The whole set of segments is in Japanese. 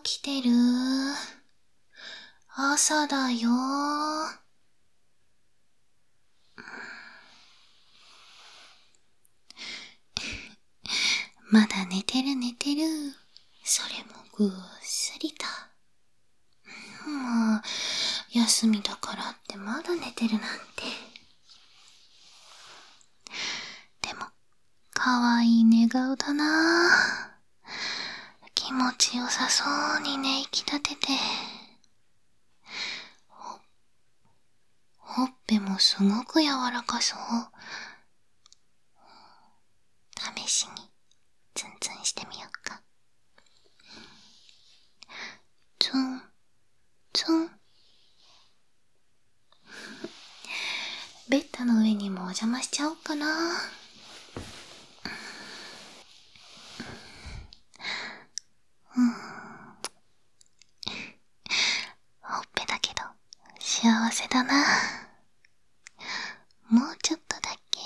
起きてる？朝だよ。まだ寝てる。それもぐっすりと。もう、休みだからってまだ寝てるなんて。でも、かわいい寝顔だな。気持ちよさそうに寝息立てて。ほっぺもすごく柔らかそう。試しにツンツンしてみようか。ツンツン。ベッドの上にもお邪魔しちゃおうかな。ほっぺだけど幸せだな。もうちょっとだけ。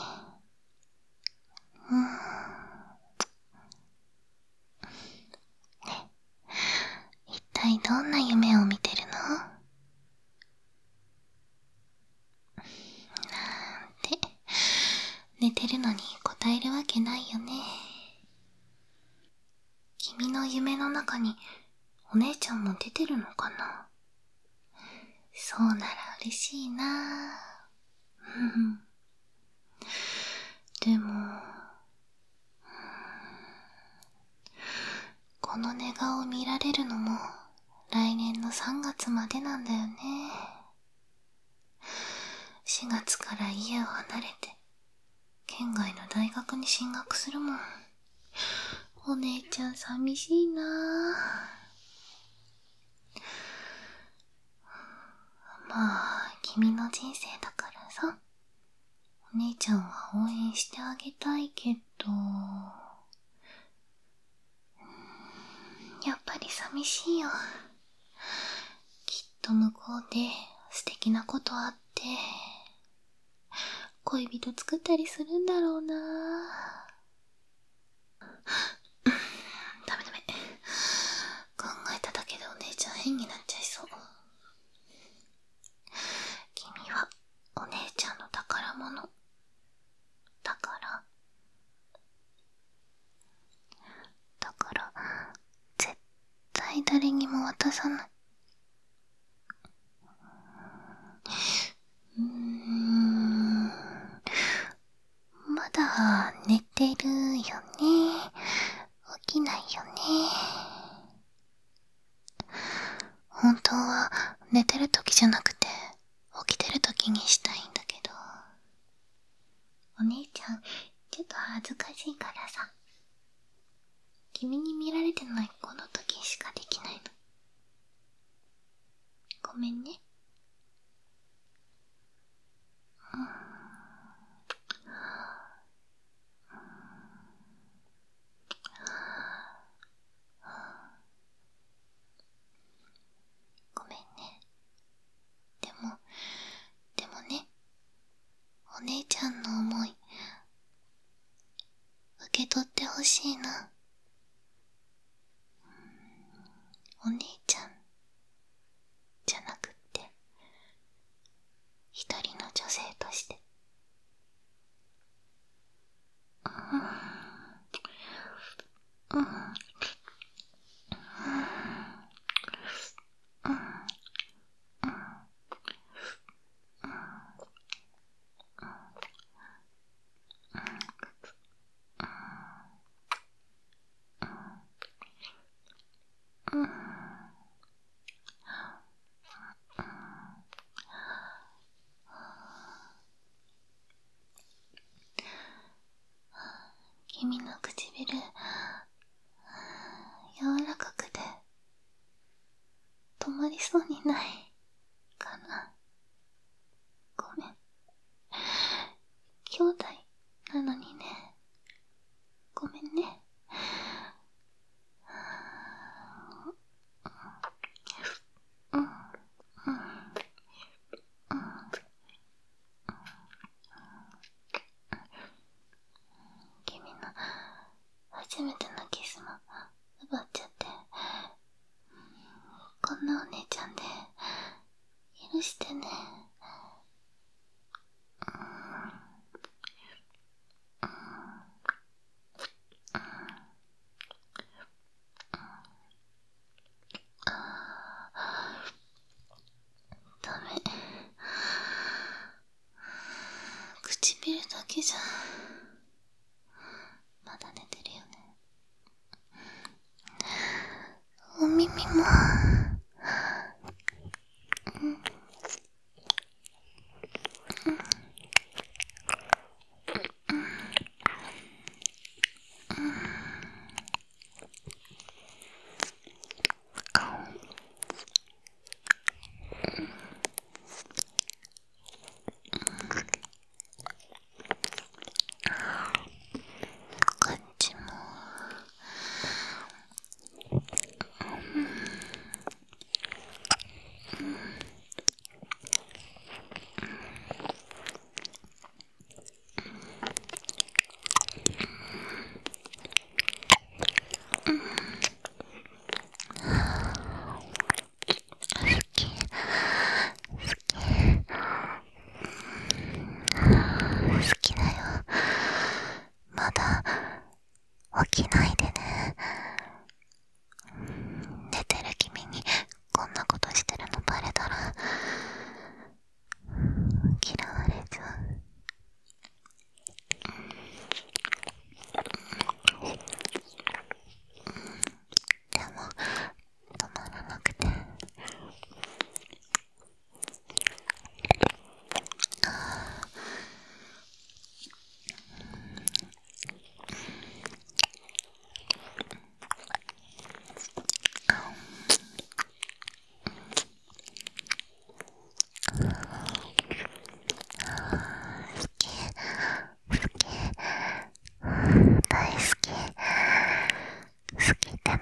ね、一体どんな夢を見てるの？って寝てるのに答えるわけないよね。君の夢の中にお姉ちゃんも出てるのかな？そうなら嬉しいな。でも、この寝顔を見られるのも来年の3月までなんだよね。4月から家を離れて県外の大学に進学するもん。お姉ちゃん寂しいな。まあ君の人生だからさ、お姉ちゃんは応援してあげたいけど、やっぱり寂しいよ。きっと向こうで素敵なことあって恋人作ったりするんだろうな。ダメ。考えただけでお姉ちゃん変になっちゃいそう。君はお姉ちゃんの宝物だから絶対誰にも渡さない。まだ寝てるよね。起きないよね。本当は寝てる時じゃなくて起きてる時にしたいんだけど、お姉ちゃんちょっと恥ずかしいからさ、君に見られてないこの時しかできないの。ごめんね。ごめんね。でもね、お姉ちゃんの思い受け取ってほしいな。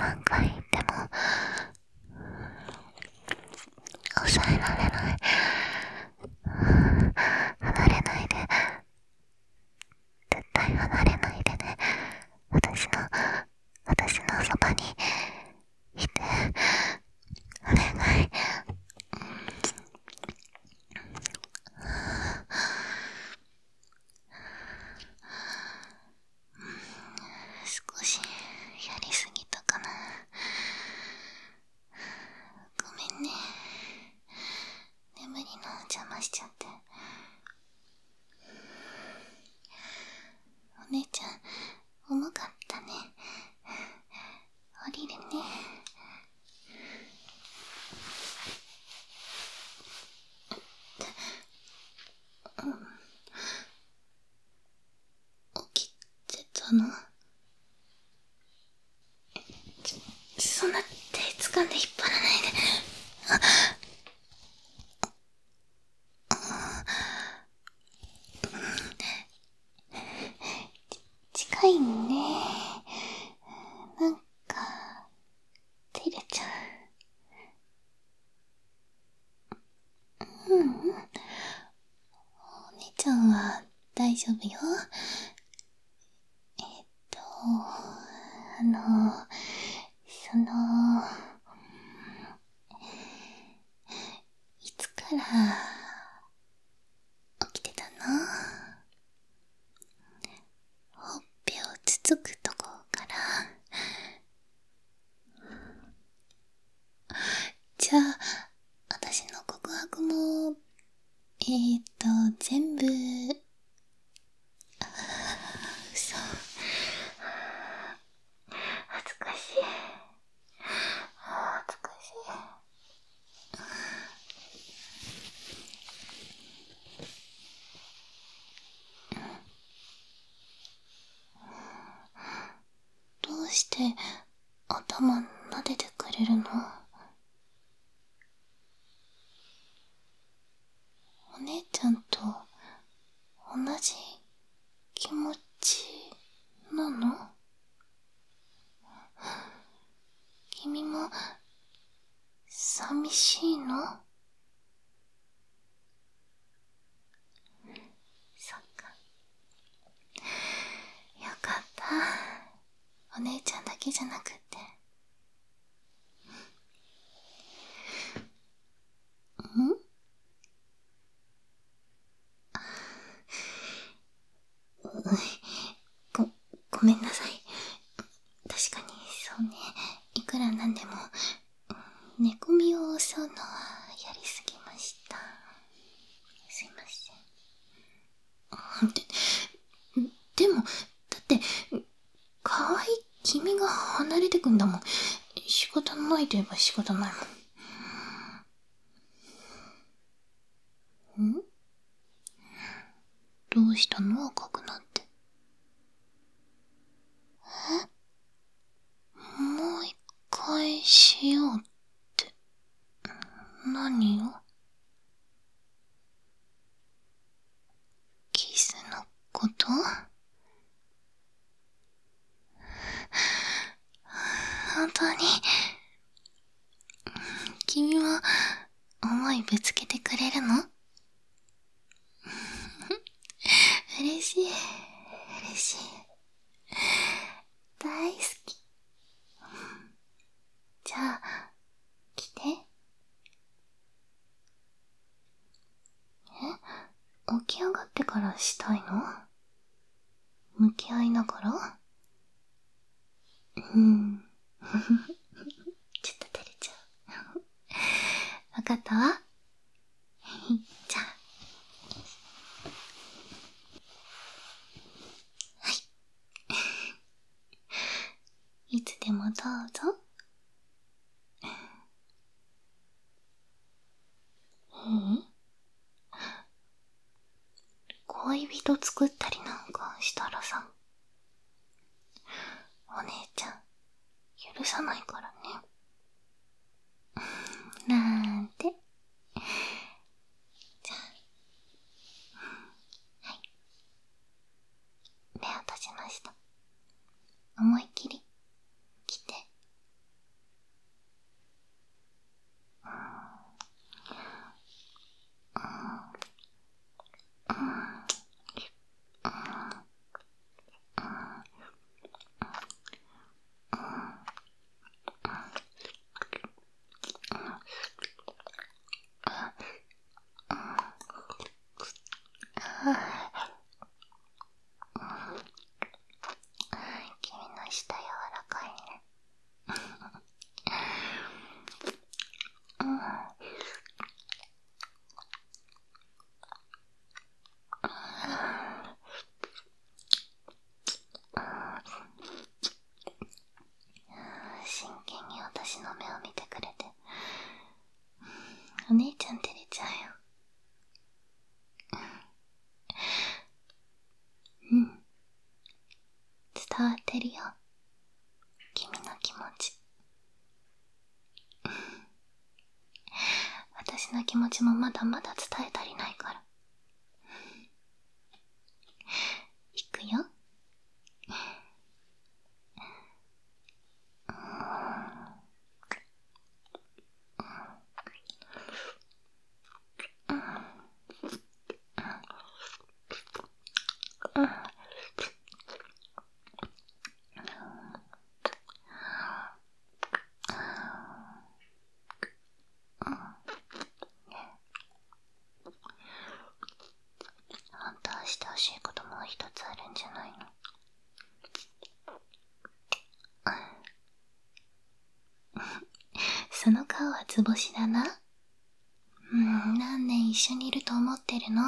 何回言っても抑えられない。離れないで、絶対離れないでね。私のそばにいて、お願い。少しやりすぎたかな。ごめんね。眠りの邪魔しちゃって。お姉ちゃん、重かったね。降りるね。起きてたの？そんな手掴んで引っ張らないで。近いね。なんか照れちゃう。お姉ちゃんは大丈夫よ。あの、その、いつから起きてたの？ほっぺをつつくとこから。じゃあ、私の告白も、全部、嘘。恥ずかしい。恥ずかしい。どうして頭撫でてくれるの？お姉ちゃんと同じ気持ちなの？君も寂しいの？そっか。よかった。お姉ちゃんだけじゃなくって。ご、ごめんなさい。確かにそうね。いくらなんでも、寝込みを襲うのはやりすぎました。すいません。でも、だって、可愛い君が離れてくんだもん。仕方ないといえば仕方ないもん。どうしたの？赤くなって。もう一回しようって。何を？キスのこと？本当に君は思いぶつけてくれるの？嬉しい。嬉しい。大好き。じゃあ、来て。起き上がってからしたいの？向き合いながら？ちょっと照れちゃう。わかったわ。じゃあ。はい。いつでもどうぞ。恋人作ったりなんかしたらさ、お姉ちゃん許さないからね。なんて。じゃあ、はい。目を閉じました。思いっきり来て。 私の気持ちもまだまだ伝え足りないから。いくよ。本当はしてほしいこともう一つあるんじゃないの？その顔は図星だな。何年一緒にいると思ってるの？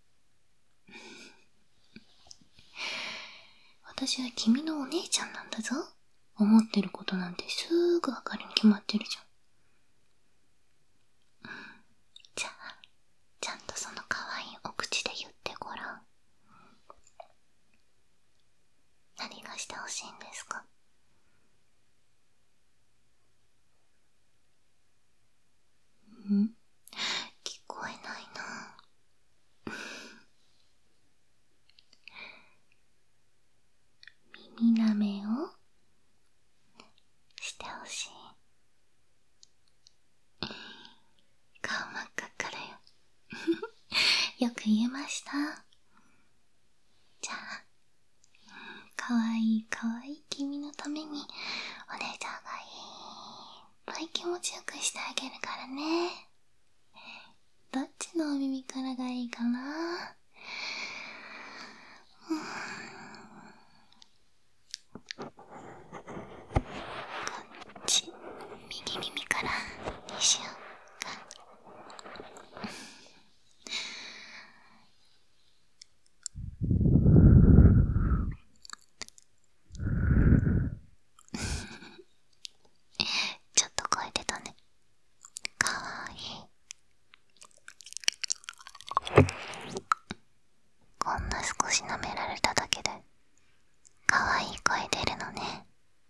私は君のお姉ちゃんなんだぞ。思ってることなんてすぐわかるに決まってるじゃん。じゃあ、ちゃんとその可愛いお口で言ってごらん。何がしてほしいんですか？聞こえないな。耳舐めをしてほしい。顔真っ赤っかだよ。よく言えました。じゃあ、かわいいかわいい君のためにお姉ちゃんがいっぱい気持ちよくしてあげるからね。どっちのお耳からがいいかな？こっち、右耳からにしようか。ちょっと声出たね。かわいい。こんな少し舐められただけでかわいい声出るのね。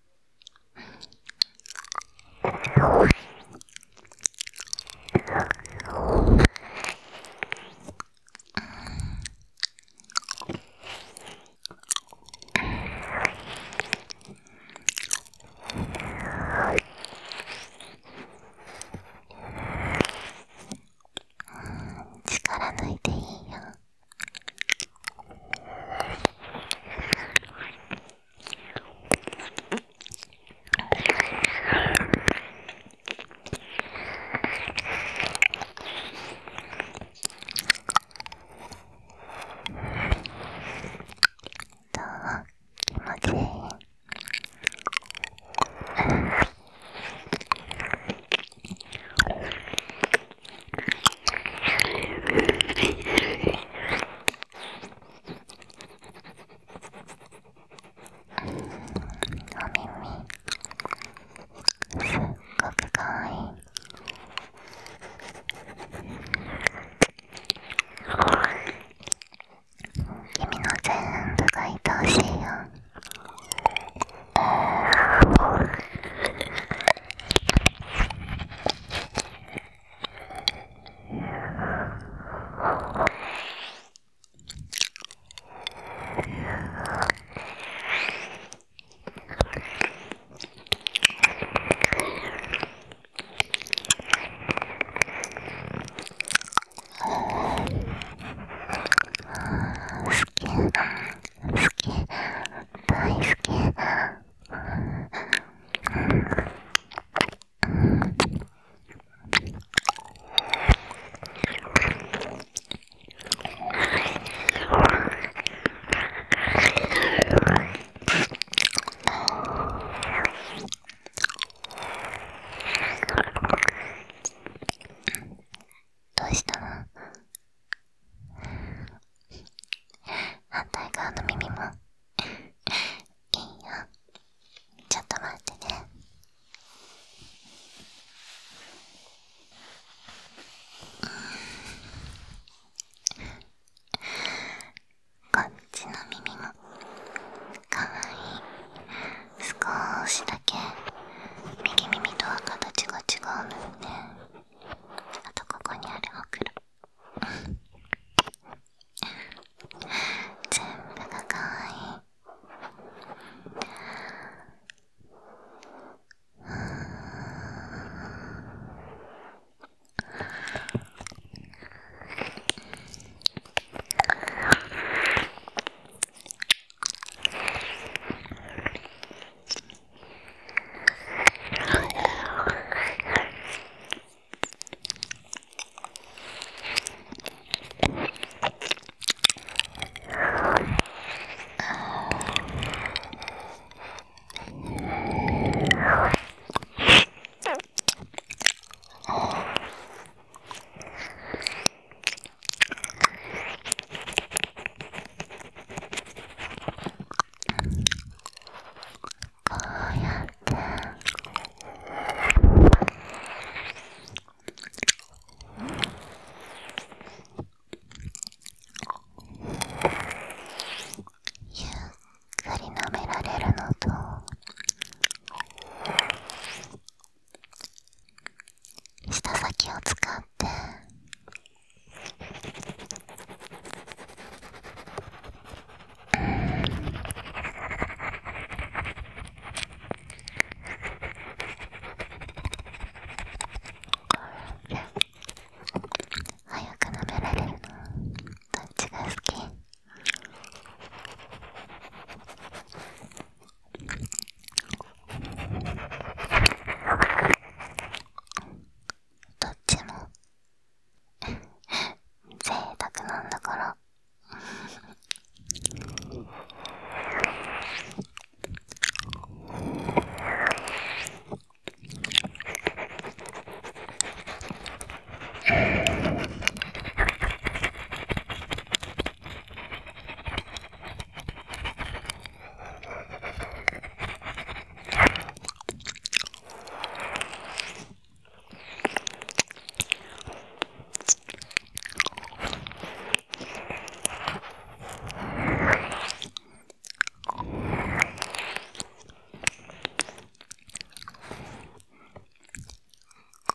力抜いていいよ。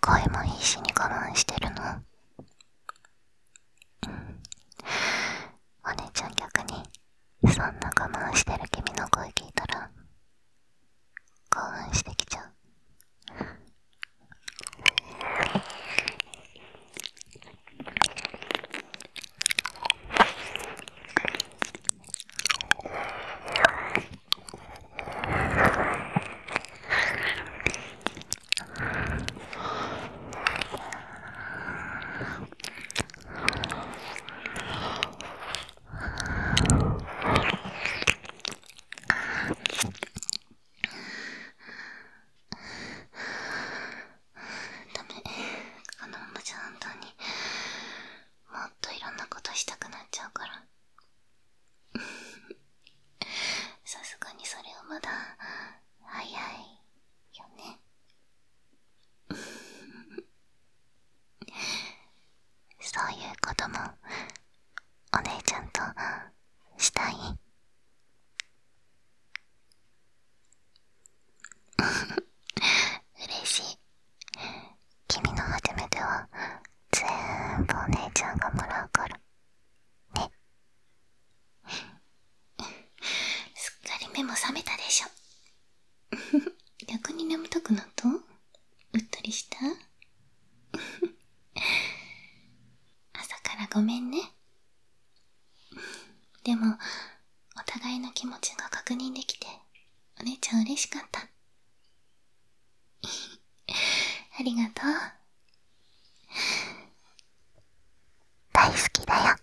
声も必死に我慢してるの？お姉ちゃん逆にそんな我慢してる君の声聞いたら興奮してきちゃう。ダメ、このままじゃ本当にもっといろんなことしたくなっちゃうから。さすがにそれはまだ早いよね。そういうこともお姉ちゃんとしたい？嬉しい。君の初めては全部お姉ちゃんがもらうからね。すっかり目も覚めたでしょ。逆に眠たくなった？うっとりした？朝からごめんね。でもお互いの気持ちが確認できてお姉ちゃん嬉しかった。ありがとう。大好きだよ。